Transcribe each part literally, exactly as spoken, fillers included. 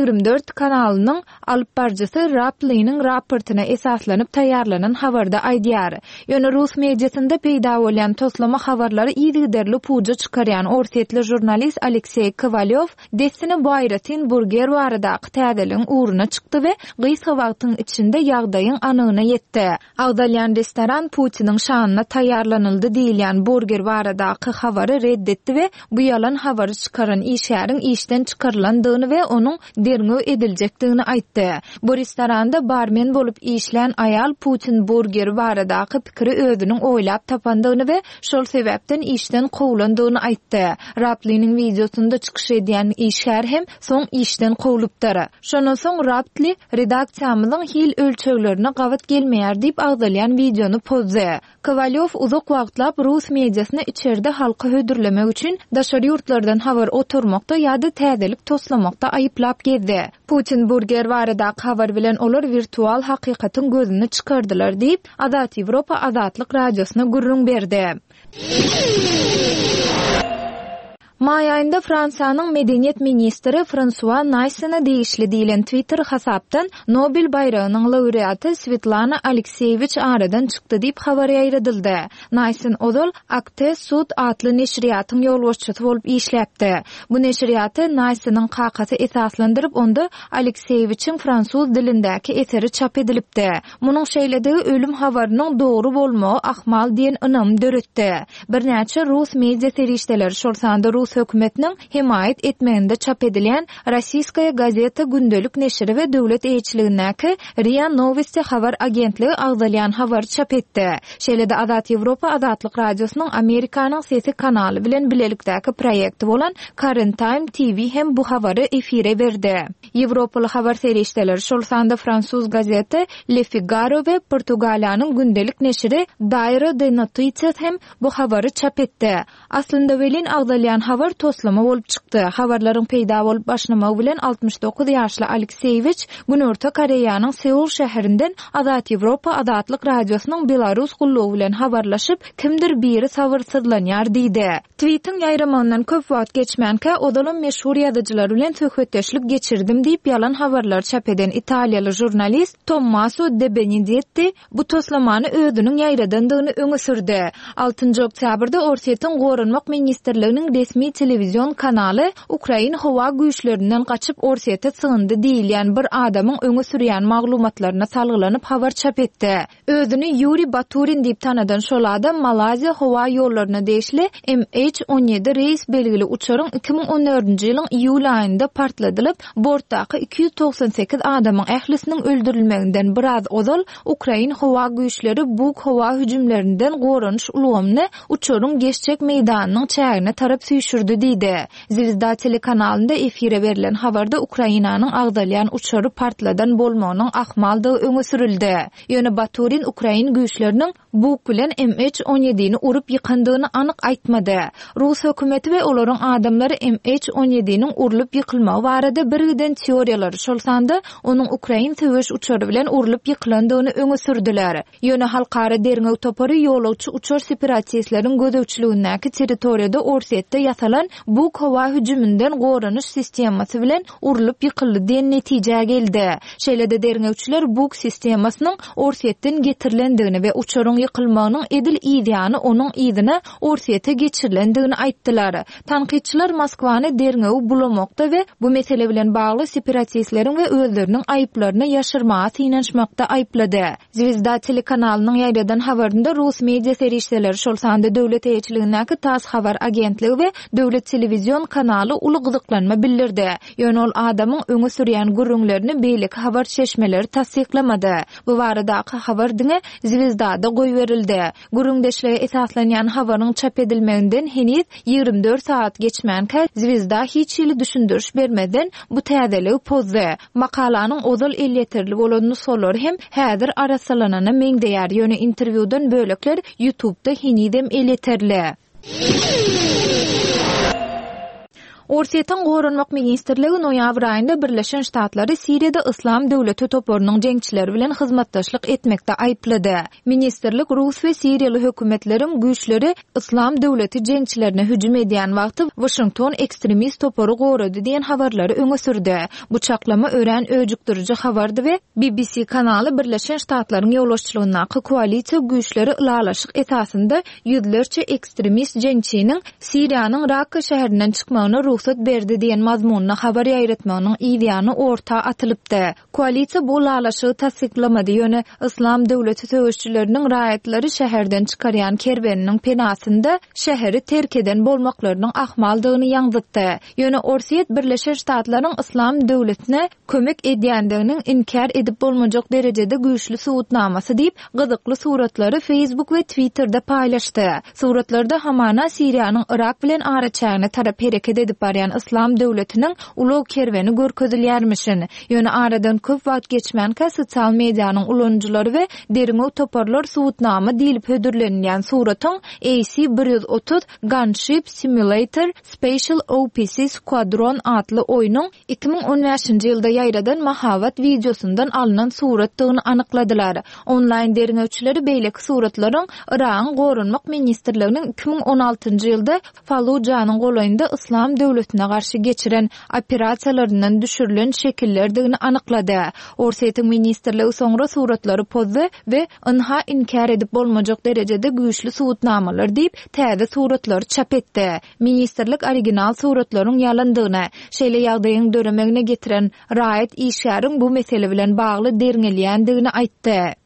ýigrimmi dört kanalynyň alyp barjysy Raptly'nin raportyna esaslanyp taýýarlanan habarda aýdýar. Ýöne rus mediasynda peýda bolan toslama habarlary ýygyderli puja çykarýan orsetli jurnalist Aleksey Kovalyev desini Bayratin burger baradaky täzeliň uğruna çykdy we gysga wagtyň içinde ýagdaýyň anygyna ýetdi. Agdalyan restoran Putiniň şanyna taýýarlanyldy diýilýän burger baradaky habary reddetdi we bu ýalan habary çykaran işäriň işden çykarylandygyny we onuň derňöw ediljekdigini aýtdy. Bu restoranda barmen bolup işlän aýal Putin burger baradaky pikiri özüniň oýlap tapandygyny we şol sebäpden işden kowulandygyny aýtdy. Raptly'nin videosunda çykyş edýän işgär hem soň işden kowulupdyr. Şondan soň Raptly redaksiýamyzyň hil ölçeglerine gabat gelmeýär diýip agdalyan videonu pozdy. Kovalyev uzak wagtlap rus mediasyny içeride halka hödürlemek üçin daşary ýurtlardan habar oturmakda ýa-da täzelik toslamakda aýyplap geldi. Putin burger barada habar bilen olar virtual hakykatyň gözüni çykardylar diýip Azat Ýewropa Azatlyk radiosyna gurrun berdi. May ayında Fransanyň medeniýet ministri François Naysana diýişli diýilen Twitter hasapdan Nobel bayragynyň laureaty Svetlana Alekseyevich aradan çykdy diýip habar ýaýradyldy. Naysyn odol Aktes Sud atly neşriýatyň ýolbaşçysy bolup işläpdi. Bu neşriýaty Naysanyň kakasy esaslandyryp onda Alekseyevichiň fransuz dilindäki eseri çap edilipdi. Munyň şeýledigi ölüm habarynyň dogry bolmagy ahmal diýen ynam döretdi. Birnäçe rus media serişdeleri şol sanda Rus hökümetiniň himayet etmeginde çap edilen Rossiyskaya gazeta gündelik neşri we döwlet eýçiligindäki R I A Novosti habar agentligi agdalyan habar çap etdi. Şeýlede Azat Ýewropa Azatlyk radiosynyň Amerikanyň sesi kanaly bilen bilelikdäki proýekti bolan Current Time T V hem bu habary efire berdi. Ýewropaly habar serişdeleri şol sanda fransuz gazeta Le Figaro we Portugaliýanyň gündelik neşri Diario de Noticias hem bu habary çap etdi. Aslynda welin agdalyan habar toslama bolup çykdy. Habarlaryň peýda bolup başlamagy bilen altmış dokuz ýaşly Alekseyevich Günorta Koreýanyň Seul şäherinden Azat Ýewropa Azatlyk radiosynyň Belarus gullugy bilen habarlaşyp kimdir biri sabyrsızlanýar diýdi. Tweetiň ýaýramagyndan köp wagt geçmänkä odalan meşhur ýazyjylar bilen söhbetdeşlik geçirdim diýip ýalan habarlar çap eden Italiýaly jurnalist Tommaso De Benedetti bu toslamany özüniň ýaýradandygyny öňe sürdi. altynjy oktýabrda Orsetýan Gorunmak ministrliginiň resmi televizyon kanaly Ukraina howa güýçlerinden gaçyp Orsetýa sığındy diýilýän bir adamyň öňe sürýän maglumatlaryna salgylanyp habar çap etdi. Özüni Yuri Baturin diýip tanadan şol adam Malaziýa howa ýollaryna deşli M H on ýedi reis belgili uçaryň iki ming on dördünji ýylyň iýul aýynda partladylyp bortdaky iki ýüz toksan sekiz adamyň ählisiniň öldürilmeginden biraz ozal Ukraina howa güýçleri bu howa hüjümlerinden goranyş ulgamyny uçaryň geçjek meýdanynyň çägine tarap süýşürdi diýdi. Zvezda telekanalynda efire berilen habarda Ukrainanyň agdalyan uçary partladan bolmagynyň ahmaldygy öňe sürildi. Ýöne Baturin Ukraina güýçleriniň bu bilen M H on ýediňi urup ýykandygyny anyk aýtmady. Rus hökümeti we olaryň adamlary M H on ýediňiň urulup ýykylmagy barada birgiden teoriýalary şol sanda onuň Ukraina töweş uçary bilen urulup ýykylandygyny öňe sürdiler. Ýöne halkara derňöw topary ýolagçy uçar separatistleriň gödöwçiligindäki territoriýada Orsetýa ýasalan bu howa hüjümünden goranyş sistemasy bilen urulup ýykyldy diýen netije geldi. Şeýlede derňewçiler bu sistemasynyň Orsetýadan getirilendigini we uçaryň ýykylmagynyň edil ýa-da onuň ýygyna Orsetýa geçirilendigini aýtdylar. Tanqidçiler Moskwany derňöw bulamakda we bu mesele bilen bagly separatistleriň we özleriniň aýyplaryny ýaşyrmaga synanşmakda aýplady. Zvezda telekanalynyň ýaýradan habarynda Rus media serişdeleri şol sanda döwlet eýçiligindäki TASS habar agentligi we döwlet telewizyon kanaly uly gyzyklanma bildirdi. Ýöne ol adamyň öňe sürýän gürrüňlerini beýleki habar çeşmeleri tasdiklamady. Bu baradaky habar diňe Zvezdada goý berildi. Gürrüňdeşlige esaslanýan habaryň çap edilmeginden henüz ýigrimmi dört saat geçmänkä Zvezda hiç ýyly düşündürüş bermeden bu täzeligi pozdy. Makalanyň ozal elýeterli bolanyny solar hem häzir arasalanana meňdeýär. Ýöne interwýudan bölekler YouTube'da henüzem elýeterli. Orsiýetin Gorunmak Ministrligi noýabr aýynda Birleşen Ştatlary Siriýada Islam döwleti toparynyň jeňçileri bilen hyzmatdaşlyk etmekde aýplady. Ministrlik Rus we Siriýaly hökümetleriň güýçleri Islam döwleti jeňçilerine hüjüm edýän wagty Washington ekstremist topary gorady diýen habarlary öňe sürdi. Bu çaklama ören öjükdirici habardy we B B C kanaly Birleşen Ştatlaryň ýoluşçylygynaky koalisiýa güýçleri ılalaşyk esasynda ýüzlerçe ekstremist jeňçiniň Siriýanyň Rakka şäherinden çykmagyna ruhsat berdi diýen mazmunna habar ýaýratmagynyň ýygyny orta atylypdy. Koalisiýa bu ulalaşygy tasdiklamady ýöne Islam döwleti töweşçileriniň raýatlary şäherden çykarýan kerbeniniň penasynda şäheri terk eden bolmaklarynyň ahmaldygyny ýaňdytdy. Ýöne Orsiýet Birleşen Ştatlaryň Islam döwletine kömek edýändiginiň inkar edip bolmajak derejede güýçli suwutnamasy diýip gyzykly suratlary Facebook we Twitterda paýlaşdy. Suratlarda hamana Siriýanyň Irak bilen araçagyny tarap hereket edip barýan Islam döwletiniň ulug kerweni görkezilýärmişin. Ýöne aradan köp wagt geçmänkä sosial mediýanyň ulanjylary we derimi toparlar suwutnama diýilip hödürlenýän suratyň A C bir yüz otuz Gunship Simulator Special O P C Squadron adly oýnyň iki ming on beşinji ýylda ýaýradan mahavat videosundan alynan suratdygyny anykladylar. Online derňewçileri beýleki suratlaryň Iragyň Gorunmak Ministrliginiň iki ming on altynjy ýylda Fallujanyň golaýynda Islam döwletine garşy geçiren operasiýalaryndan düşürilen şekillerdigini anyklady. Orsiýetiň ministrligi soňra suratlary pozdy we ynha inkar edip bolmajak derejede güýçli suwutnamalar diýip täze suratlary çap etdi. Ministrlik original suratlaryň ýalandygyny, şeýle ýagdaýyň döremegine getiren raýat işgäriň bu mesele bilen bagly derňelýändigini aýtdy.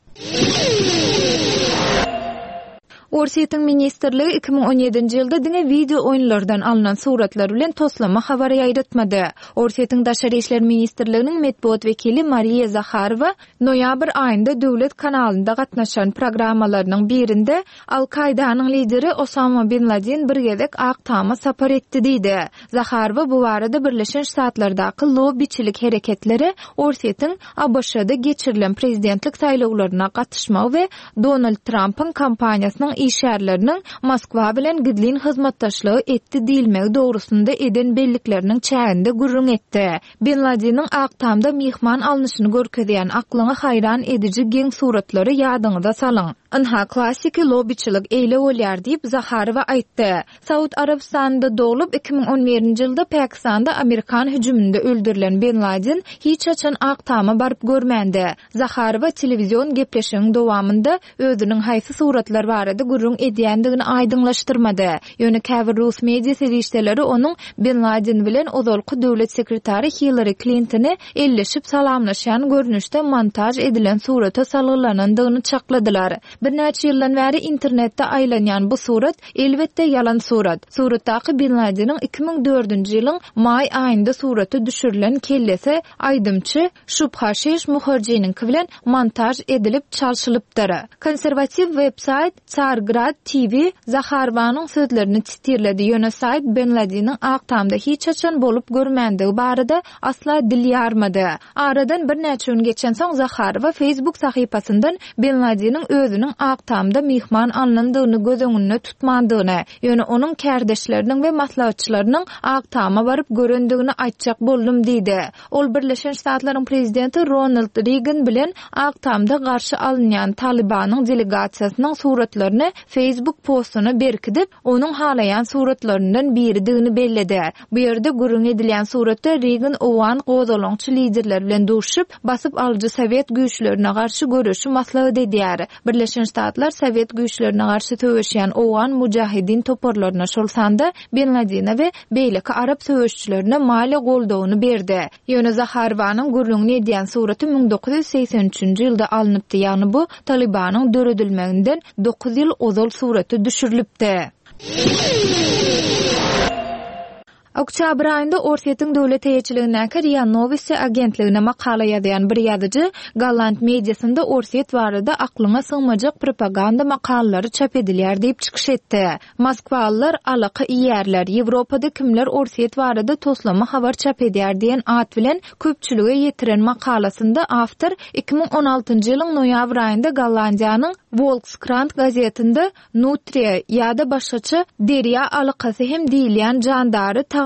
Orsiýetiň ministrligi iki ming on ýedinji ýylda diňe video oýunlardan alynan suratlar bilen toslama habar ýaýratmady. Orsiýetiň Daşary işler ministrliginiň medpuat wekili Mariya Zakharova noýabr aýynda döwlet kanalynda gatnaşan programmalarynyň birinde Al-Kaidanyň lideri Osama bin Laden bir gezek Aqtama sapar etdi diýdi. Zakharova bu barada Birleşen Ştatlardaky lobbiçilik hereketleri Orsiýetiň A B Şda geçirilen prezidentlik saýlawlaryna gatnaşmak we Donald Trump'yň kampaniýasynyň işgärleriniň Moskwa bilen gidlin hyzmatdaşlygy etdi diýilmegi dogrusunda eden bellikleriniň çäğinde gurrun etdi. Bin Laden'in Aqtamda mihman alnyşyny görkezýän aklyňy hayran edici geň suratlary ýadyňyza salyň. Ynha klassik lobbiçilik eýle bolýar diýip Zakharova aýtdy. Saud Arabistanynda dolup iki ming on birinji ýylda Pakistanda Amerikan hüjüminde öldürilen Bin Laden hiç açan Aqtama baryp görmändi. Zakharova telewizion gepleşigiň dowamında özüniň haýsy suratlar barada gurrun edýändigini aýdyňlaşdyrmady. Ýöne käbir Rus media serişdeleri onuň Bin Laden bilen ozalky döwlet sekretary Hillary Clinton'y elleşip salamlaşýan görnüşde montaj edilen surata salgylanynyny çakladylar. Bir näçe ýyldan bäri internetde aýlanýan bu surat elbetde ýalan surat. Suratdaky Bin Laden'in iki ming dördünji ýylyň may aýynda suraty düşürilen kellesi aýdymçy Şubhaşeş Muharjinin bilen montaj edilip çalşylypdyr. Konservativ websayt Tsargrad T V Zakharowanyň sözlerini titirledi. Ýöne sayt Bin Laden'in Aqtamda hiç açan bolup görmendigi barada asla dil ýarmady. Aradan bir näçe gün geçen soň Zakharowa Facebook sahypasyndan Bin Laden'in özüniň Aqtamda mihman alnandygyny göz öňünde tutmandygyny, ýöne onuň kärdeşleriniň we maslahatçylarynyň Aqtama baryp görendigini aýtjak boldum diýdi. Ol Birleşen Ştatlaryň prezidenti Ronald Reagan bilen Aqtamda garşy alynýan Talibanyň delegasiýasynyň suratlaryny Facebook postuna berkidip, onuň halayan suratlaryndan biridigini belledi. Bu ýerde gurrun edilýän suratda Reagan owan gozalaňçy liderler bilen duşup, basyp alyjy Sowet güýçlerine garşy görüşi maslahat edýär. Birleşen Ştatlar Sowet güýçlerine garşy töweşýän owan mujahidin toparlaryna şolsanda Bin Laden we beýleki arab töweşçilerine mali goldawyny berdi. Ýöne Zakharowanyň gurrun edýän suraty ming dokuz yüz seksen üçinji ýylda alınıpdy. Ýagny bu Talibanyň döredilmeginden dokuz ýyl ozal suraty düşürilipdi. Oktyabr aýynda Orsiýetiň döwlet heýetçiligindäki R I A Novosti agentligine makala ýazýan bir ýazyjy Golland mediasynda Orsiýet barada aklyňa sığmajak propaganda makalary çap edilýär diýip çykyş etdi. Moskwalylar alaky ýerler Ýewropada kimler Orsiýet barada toslama habar çap edýär diýen at bilen köpçülige ýetiren makalasynda awtor iki ming on altynjy ýylyň noýabr aýynda Gollandiýanyň Volkskrant gazetinde Nutria ýa-da başgaça derýa alakasy hem diýilýän jandary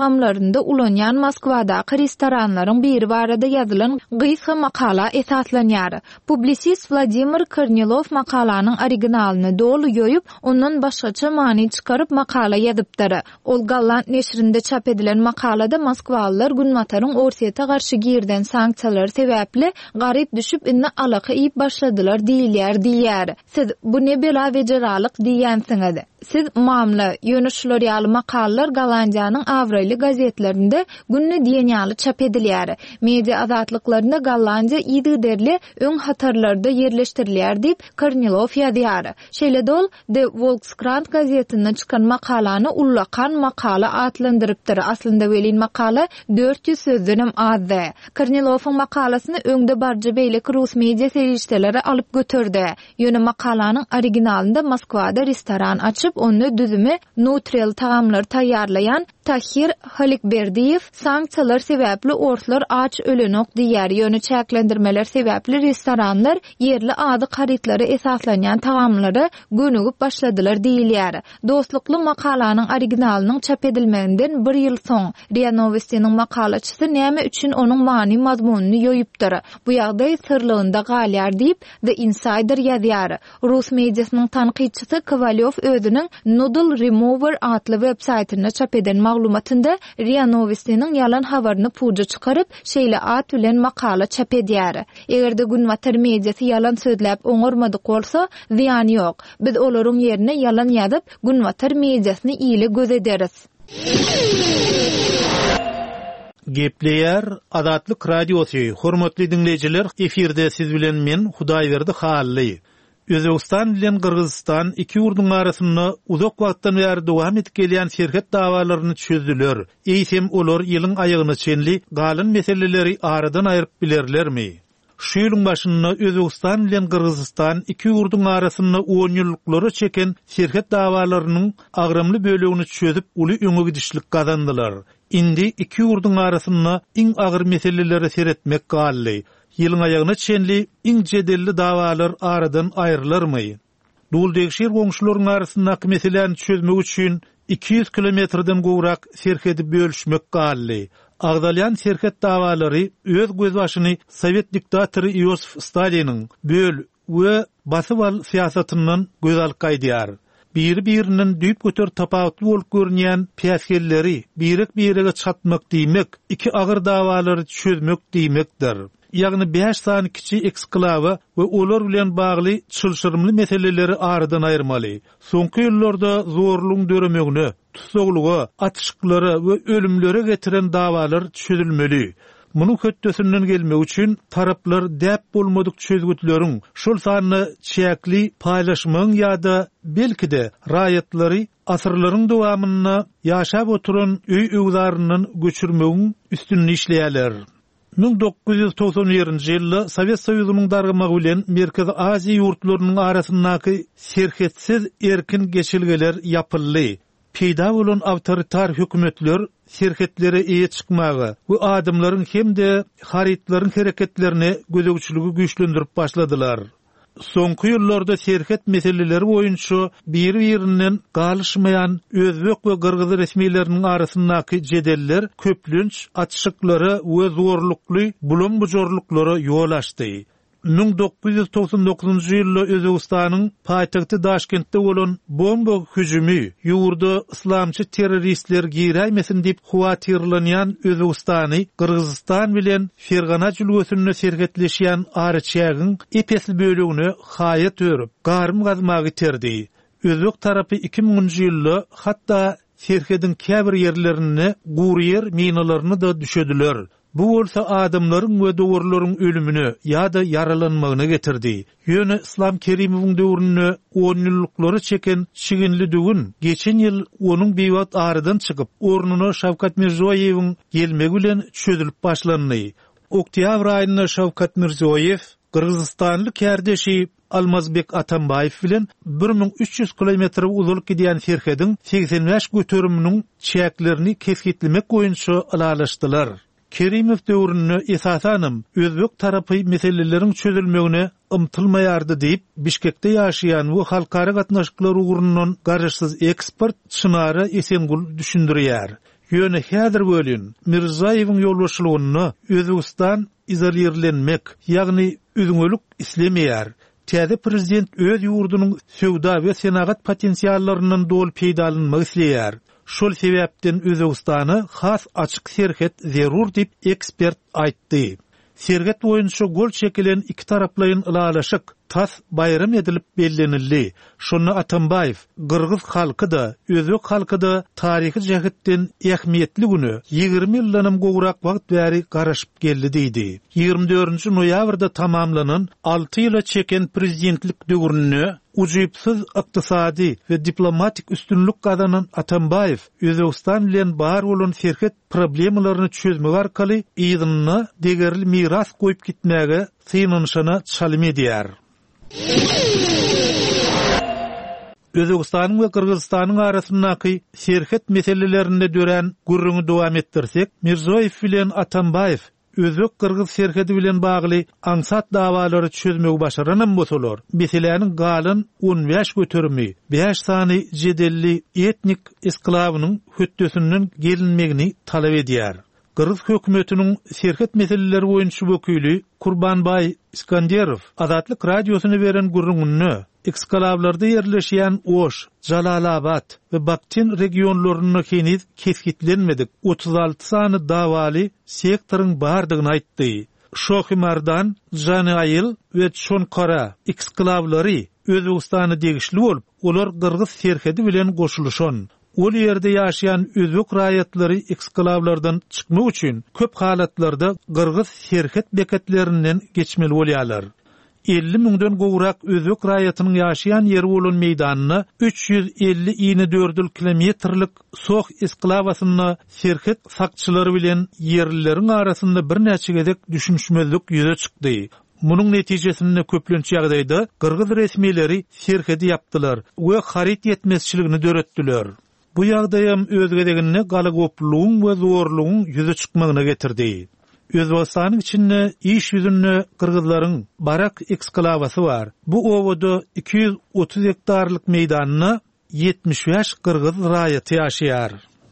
tagamlarynda ulanýan Moskwadaky restoranlaryň biri barada ýazylan gysga makala esaslanýar. Publisist Vladimir Kornilov makalanyň originalyny dolu ýoýup, ondan başgaça many çykaryp makala ýazypdyr. Ol Gallant neşrinde çap edilen makalada Moskwalılar Günmataryň Orsiýeta garşy girden sanksiýalar sebäpli garyp düşüp inne alaka iýip başladylar diýilýär diýär. Siz bu ne bela we jaralyk diýensiňiz. Siz mamla ýönüşler ýaly makalalar Gollandiýanyň awrayly gazetlerinde günni diýenýaly çap edilýär. Media azatlyklaryna Gollandiýa ýygyderli öň hatarlarda ýerleşdirilýär diýip Kornilov ýazýar. Şeýle dol The Volkskrant gazetinde çykan makalany ullakan makala atlandyrypdyr. Aslynda welin makala dört ýüz sözdänem azdy. Kornilowyň makalasyny öňde barja beýleki rus media serişdeleri alyp götürdi. Ýöne makalanyň originalynda Moskwada restoran açyp onu düzümi neutral tagamlar taýýarlayan Tahir Halikberdiyev sanksiýalar sebäpli ortlar aç ölenok diýär. Ýöne çäklendirmeler sebäpli restoranlar yerli ady garytlary esaslanýan tagamlary gönügüp başladylar diýilýär. Dostlukly makalanyň originalynyň çap edilmeginden bir ýyl soň R I A Novostinyň makalaçysy näme üçin onuň many mazmunyny ýoýupdyr. Bu ýagdaý sırlygynda galýar diýip The Insider ýazýar. Rus mediasynyň tanqidçisi Kovalyov özüniň Noodle Remover adly web saytyna çap eden maglumatynda R I A Novostinyň ýalan habaryny puja çykaryp şeýle at bilen makala çap edýär. Egerde Günmatar mediasy ýalan sözläp oňarmadyk bolsa, ziýany ýok. Biz olaryň ýerine ýalan ýazyp Günmatar mediasyny ýyly göz ederiz. Gepleýär Adatlyk radiosy. Hormatly dinleýijiler, efirde siz bilen men Hudaýberdi Hally. Özbegistan bilen Kyrgyzstan iki ýurdun arasynda uzak wagtdan bäri dowam edip gelýän şerhet dawalaryny çözdüler. Eýsem olar ýylyň aýagyna çenli galyn meseleleri aradan aýryp bilerlermi? Şu ýylyň başynda Özbegistan bilen Kyrgyzstan iki ýurdun arasynda on ýyllykları çeken şerhet dawalarynyň agramly bölegini çözüp uly öňe gidişlik gazandylar. Indi iki ýurdun arasynda iň agyr meseleleri seretmek gally. Ýylyň aýagyna çenli iň jedelli dawalar aradan aýrylarmy? Duldeşir goňşularyň arasyndaky meseleni çözmek üçin iki ýüz kilometrden gowrak serhedi bölüşmek gally. Agdalyan serhet dawalary öz göz başyny Sowet diktatory Iosif Staliniň böl we basyp al siýasatyndan göz alyp gaýdýar. Bir-birinin düýp göter tapawutly bolup görünýän piýaskelleri birik-birige çatmak diýmek, iki agyr dawalary çözmek diýmekdir. Ýagny beş sany kiçi eksklawa we olar bilen bagly çylşyrymly meseleleri aradan aýyrmaly. Soňky ýyllarda zorlugyň döremegini, tutsaglygy, atışyklary we ölümlere getiren dawalar çözülmeli. Munyň höttesinden gelmek üçin taraplar däp bolmadyk çözgütleriň şol sanyny çäkli paýlaşmagyň ýa-da belki-de raýatlary asyrlaryň dowamyna ýaşap oturan öý öwlarynyň göçürmegiň üstünni işleýärler. bin dokuz ýüz togson birinji ýylda Sowet Soýuzynyň dargymagy bilen Merkezi Aziýa ýurtlarynyň arasyndaky serhetsiz erkin geçilgeler ýapyldy. Peýda bolan awtoritar hökümetler serhetlere eýe çykmagy we adamlaryň hemde haritlaryň hereketlerini gözegçiligi güýçlendirip başladylar. Soňky ýyllarda serhet meseleleri boýunça bir-birinden galyşmaýan özbek we kyrgyz resmiýetleriniň arasyndaky jedeller, köplünç, atşyklary we zorlukly bulan bujorluklary ýol açdy. bin dokuz ýüz togson dokuzunji ýylda Özbegistanyň paýtagty Daşkentde bolan bomba hüjümi ýurda islamçy terroristler giräýmesin diýip huwatyrlanýan Özbegistany Kyrgyzstan bilen Fergana jülgösünde serhetleşýän Arçagyň epesli bölegini haýat örüp garym gazmagy terdi. Özbek tarapy iki miňinji ýylda hatda serhedin käbir ýerlerini guryer minalaryny da düşediler. Bu bolsa adamlaryň we döwürleriň ölümini ýa-da yaralanmagyny getirdi. Ýöne Islam Kerimowyň döwrüne on ýyllykları çeken çiginli dügün geçen ýyl onuň beýwat aradan çykyp ornuny Şawkat Mirziýoýewiň gelmegi bilen çözülüp başlandy. Oktyabr aýynda Şawkat Mirziýoýew Kyrgyzstanly kärdeşi Almazbek Atambaýew bilen bir miň üç ýüz kilometr uzalyk gidýän serhediň seksen beş götürüminiň çäklerini kesgitlemek boýunça alalaşdylar. Kerimow döwrüne esasanam Özbek tarapy meseleleriň çözülmegine ymtylmaýardy diýip Bişkekde ýaşaýan we halkara gatnaşyklar ugurundan garşysyz ekspert Çynara Esengul düşündirýär. Ýöne häzir bölün Mirzaýewiň ýolbaşçylygyny Özbegistan izolirlenmek, ýagny üzüňölük islemeýär. Täze prezident öz ýurdunyň söwda we senagat potensiallarynyň dol peýdalanmagy isleýär. Şol sebäpden Özbegistany has açyk serhet zerur dip ekspert aýtdy. Serget boýunça gol çekilen iki taraplayın ılalaşyk tas bayram edilip bellenildi. Şonu Atambayew, Gırgyz halky da, Özbek halky da taryhy jähetden ähmiýetli güni ýygrimi ýyldan gowrak wagt bäri garaşyp geldi diýdi. ýygrimi dördünçi noýabrda tamamlanan alty ýyla çeken prezidentlik döwrüni ujuýpsyz ykdysady we diplomatik üstünlük gazanan Atambayew Özbegistan bilen bar bolan serhet problemalaryny çözmek arkaly ýygyny degerli miras goýup gitmäge synanyşyna çalym edýär. Özbegistanyň we Kyrgyzstanyň arasyndaky serhet meselelerinde dören gurruňy dowam etdirsek, Mirzaýew bilen Atambayew Özbek-Kyrgyz serhedi bilen bagly aňsat dawalary çözmegi başaranan bolsalar, meselenin galyn on beş götürmi, beş sany jedelli etnik esklawynyň hötdösünden gelinmegini talap edýär. Kyrgyz hökümetiniň serhet meseleleri boýunça wekili Kurbanbay Iskanderow Azatlyk radiosyna beren gurruňyny eksklavlarda yerleşýän Oş, Jalalabad we Baktin regionlaryny heniz keskitlenmedik otuz alty sany dawaly sektoryň bardygyny aýtdy. Şohymardan, Janayl we Çonkara eksklavlary Özbegistany degişli bolup, olar Kyrgyz serhedi bilen goşuluşan. Ol ýerde ýaşaýan özbek raýatlary eksklavlardan çykmak üçin köp halatlarda Kyrgyz serhet bekatlerinden geçmeli bolýarlar. elli müňden gowrak özbek raýatynyň ýaşaýan ýeri bolan meýdanyny üç ýüz elli ýyny dördül kilometrlik Soh esklavasyny serhet sakçylary bilen ýerlileriň arasynda bir näçe gezek düşünşmezlik ýüze çykdy. Munyň netijesinde köplençi ýagdaýda Kyrgyz resmiýetleri serhedi ýapdylar we harit etmezçiligini döretdiler. Bu ýagdaýam özgedegini galagoplugyň we zorlugyň ýüze çykmagyna getirdi. Özbegistanyň içinde iş yüzünde Kırgızlaryň Barak eksklavasy bar. Bu owada iki yüz otuz hektarlyk meýdanyny yetmiş beş Kırgız raýaty ýaşaýar.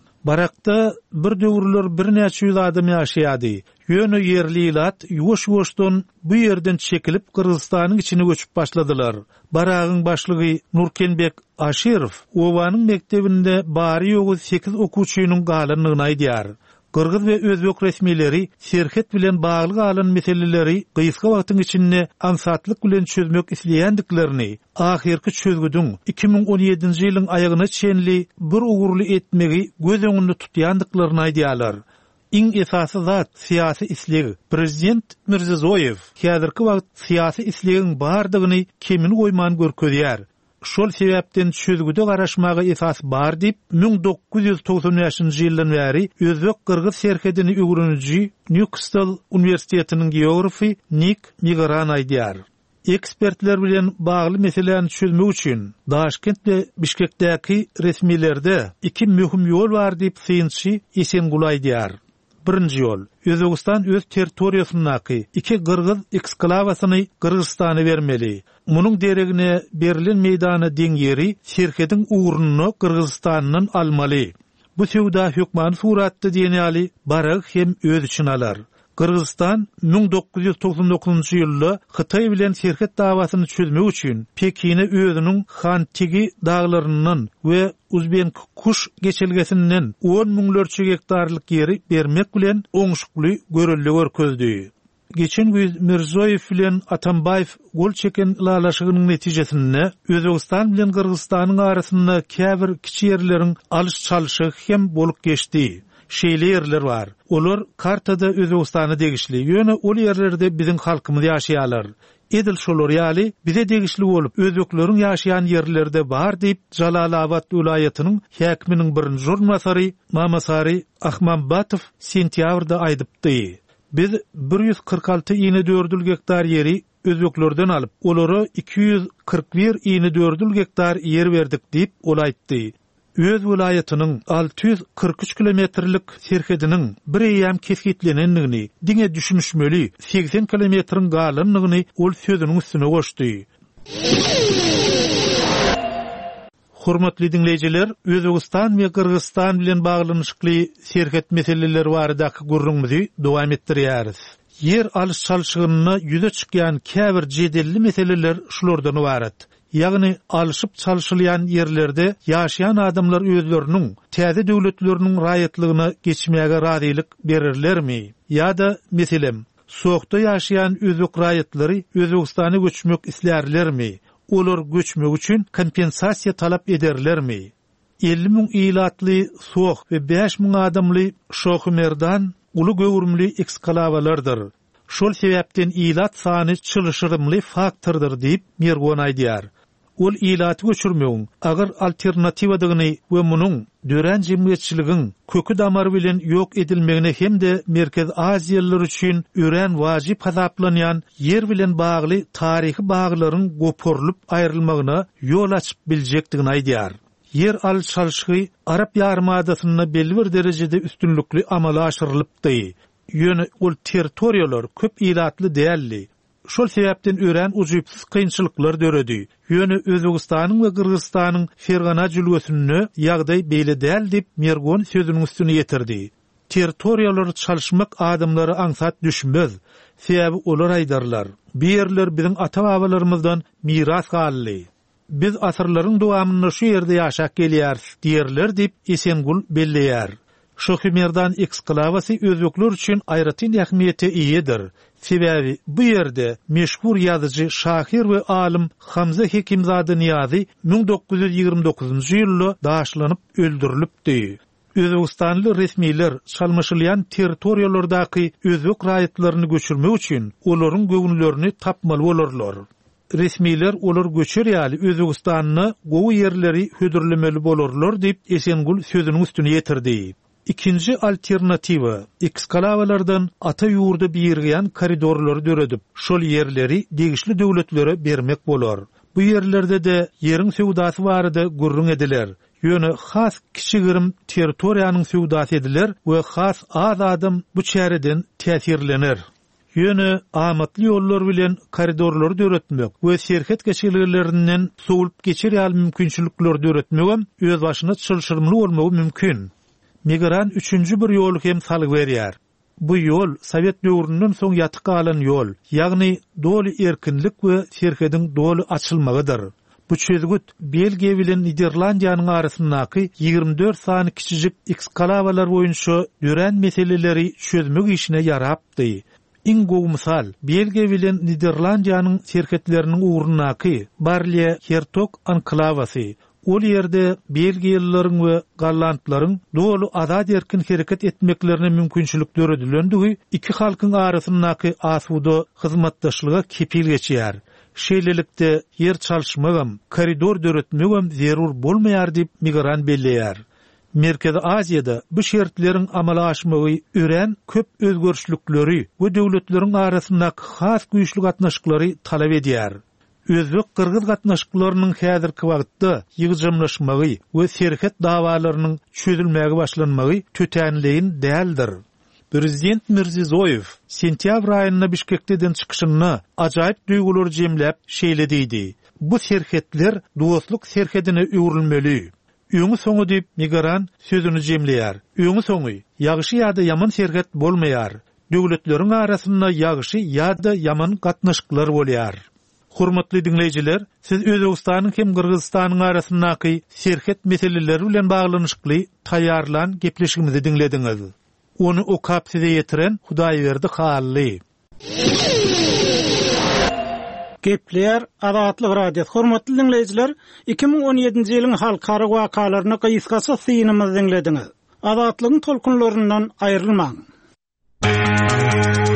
Barakda bir döwürler bir näçe ýüz adam ýaşaýardy. Ýöne yerli ilat ýoş-ýoşdan bu ýerden çekilip Kırgızstanyň içine göçüp başladylar. Baragyň başlygy Nurkenbek Aşirov owanyň mektebinde bary ýogy sekiz okuwçynyň galanlygyny aýdýar. Kırgız we Özbek resmiýetleri serhet bilen bagly galan meseleleri gysga wagtyň içinde ansatlyk bilen çözmek isleýändiklerini, ahirki çözgüdüň iki bin on ýedinji ýylyň aýagyna çenli bir ugurly etmegi göz öňünde tutýandyklaryny aýdýarlar. Iň esasy zat syýasy isleg. Prezident Mirziýew häzirki wagt syýasy islegiň bardygyny kemin goýman görkezýär. Şol sebäpden çözgüde garaşmagy esas bar diýip bin dokuz ýüz togson beşinji ýyldan bäri Özbek-Kyrgyz serhedini öwrünji Newcastle Universitetiniň geografy Nick Migran aýdýar. Ekspertler bilen bagly meselelerini çözmek üçin Daşkent we Bişkekdäki resmiýetlerde iki möhüm ýol bar diýip synçy Esengul aýdýar. Birinji ýol, Özbegistan öz territoriýasyndaky iki Kyrgyz eksklavasyny Kyrgyzstana bermeli. Munyň deregine berilen meýdany deň ýeri serhediň uğruny Kyrgyzstanyň almaly. Bu söwda hökmany suratda diýenýäli Barak hem öz için alar. Kyrgyzstan bin dokuz ýüz togson dokuzunji ýylda Hytaý bilen serhet dawasyny çözmek üçin Pekine özüniň Xantigi daglaryndan we Uzben Kuş geçelgesinden on müňlerçe hektarlyk ýeri bermek bilen oňşukly görelli görkezdi. Geçen gün Mirzaýew bilen Atambayew gol çeken lalaşygynyň netijesinde Özbegistan bilen Kyrgyzstanyň arasynda käbir kiçi ýerleriň alyş çalyşy hem bolup geçdi. Şeýle ýerler bar. Olar kartada Özbegistana degişli. Ýöne ol ýerlerde biziň halkymyz ýaşaýarlar. Edil şolar ýaly bize degişli bolup özbekleriň ýaşaýan ýerlerde bar diýip Jalalabad welaýatynyň häkiminiň birinji ornmasary Mamasary Ahmambatow sentýabrda aýdypdy. Biz bir yüz kırk altı ýyny dördül hektar ýeri özbeklerden alyp, olary iki yüz kırk bir ýyny dördül hektar ýer berdik diýip ol aýtdy. Öz welaýatynyň altı yüz kırk üç kilometrlik serhediniň bir ýam keskitlenenligini, diňe düşünmeli seksen kilometriň galanlygyny ol sözüniň üstüne goşdy. Hormatly dinleyijiler, Özbegistan we Kyrgyzstan bilen baglanyşykly serket meseleleri baradaky gurrunmuzy dowam etdirýäris. Yer alış çalşygyny ýüze çykýan käbir jedelli meseleler şulardan ibaret. Ýagny alışyp çalşylýan yerlerde ýaşaýan adamlar özleriniň täze döwletleriniň raýatlygyny geçmäge razylyk berirlermi? Ýa-da meselem, soğukda ýaşaýan özbek raýatlary Özbegistana göçmek islerlermi? Olar göçmek üçin kompensasiýa talap ederlermi? elli miň ilatly soğuk we beş miň adamly şohmerdan uly göwürmli eksklavalardyr. Şol sebäpden ilat sany çylşyrymly faktordur diýip mergon aýdýar. Ol ilaty göçürmegiň agar alternatiwadygyny we munyň dören jemgyýetçiligiň kökü damary bilen ýok edilmegine hemde Merkez Aziýalılar üçin ören wajyp hasaplanýan yer bilen bagly taryhy baglaryň goporlup aýrylmagyna ýol açyp biljekdigini aýdýar. Yer alçalşygy Arap ýarymadasyna belli bir derejede üstünlükli amala aşyrylypdy. Ýöne ol territoriýalar köp ilatly däldi. Şol sebäpden ören ujypsyz kynçylyklar döredi. Ýöne Özbegistanyň we Kyrgyzstanyň Fergana jülgesini ýagdaý beýle däl diýip mergon sözüniň üstüne ýetirdi. Territoriýalary çalşmak adamlary aňsat düşmez. Sebäbi olar aýdarlar. Bu ýerler biziň ata-babalarymyzdan miras gally. Biz asyrlaryň dowamyny şu ýerde ýaşap gelýäris diýerler diýip Esengul belleýär. Şohmerdan eksklavasy özbekler üçin aýratyn ähmiýeti iýedir. Sebäbi bu ýerde meşhur ýazyjy şahyr we alim Hamza Hekimzady Niýazy bin dokuz ýüz ýigirme dokuzyňjy ýylda daşlanyp öldürilipdi. Özbegistanly resmiler çalmışylýan territoriýalardaky özbek raýatlaryny göçürmek üçin olaryň göwnülerini tapmaly bolarlar. Resmiler olar göçer ýaly Özbegistanyny gowy ýerleri hödürlemeli bolarlar diýip Esengul sözüniň üstüne ýetirdi. İkinci alternatiwa eksklavalardan ata ýurda birgän koridorlary döredip, şol ýerleri degişli döwletlere bermek bolar. Bu ýerlerde de ýeriň sewdasy barada gurrun ediler. Ýöne has kiçigirim territoriýanyň sewdasy ediler we has az adam bu çäreden täsirlenir. Ýöne amatly ýollar bilen koridorlary döretmek we serket geçirlerinden sowup geçir ýaly mümkinçilikler döretmegem öz başyna çylşyrmly bolmagy mümkin. Migran üçüncü bir ýol hem salyk berýär. Bu ýol Sowet döwründen soň ýatyk galan ýol, ýagny doly erkinlik we serkediň doly açylmagydyr. Bu çözgüt Belgiýa bilen Niderlandiýanyň arasyndaky ýigirme dört sany kiçijik eksklavalar boýunça dören meseleleri çözmek işine ýarapdy. Iň gowy mysal, Belgiýa bilen Niderlandiýanyň serketleriniň ugrundaky Barlier Hertog anklavasy. Ol ýerde Belgiýalylaryň we Gallandlaryň dolu azad erkin hereket etmeklerine mümkinçilik döredilendiği iki halkyň arasyndaky asuda hyzmatdaşlyga kepil geçýär. Şeýlelikde yer çalşmagam, koridor döretmegem zerur bolmaýar diýip migran belleýär. Merkez Aziýada bu şertleriň amala aşmagy ören köp özgörüşlükleri we döwletleriň arasyndaky has güýçli gatnaşyklary talap edýär. Özbek Kırgız gatnaşyklarynyň häzirki wagtda ýygyjamlaşmagy we serket dawalarynyň çözülmäge başlanmagy tötänliğin däldir. Prezident Mirzizoyew sentýabr aýyna Bişkekden çykyşyny ajaýyp duýgular jemläp şeýlediydi. Bu serketler dostluk serkedine öwrülmeli. Öňü soňy diýip migran sözüni jemleýär. Öňü soňy ýagşy ýa-da ýaman serket bolmaýar. Döwletleriň arasynda ýagşy ýa-da ýaman gatnaşyklar bolýar. Hormatly dinleyijiler, siz Özbegistanyň hem Kyrgyzstanyň arasyndaky serket meseleleri bilen baglanyşykly taýýarlan gepleşigimizi dinlediňiz. Onu o kapside ýetiren Hudaýberdi Hally. Gepler Azatlyk radio. Hormatly dinleyijiler, iki ming on ýedinji ýylyň halkara wakalaryny gysgaça synymyzy dinlediňiz. Azatlygyň tolkunlaryndan aýrylmaň.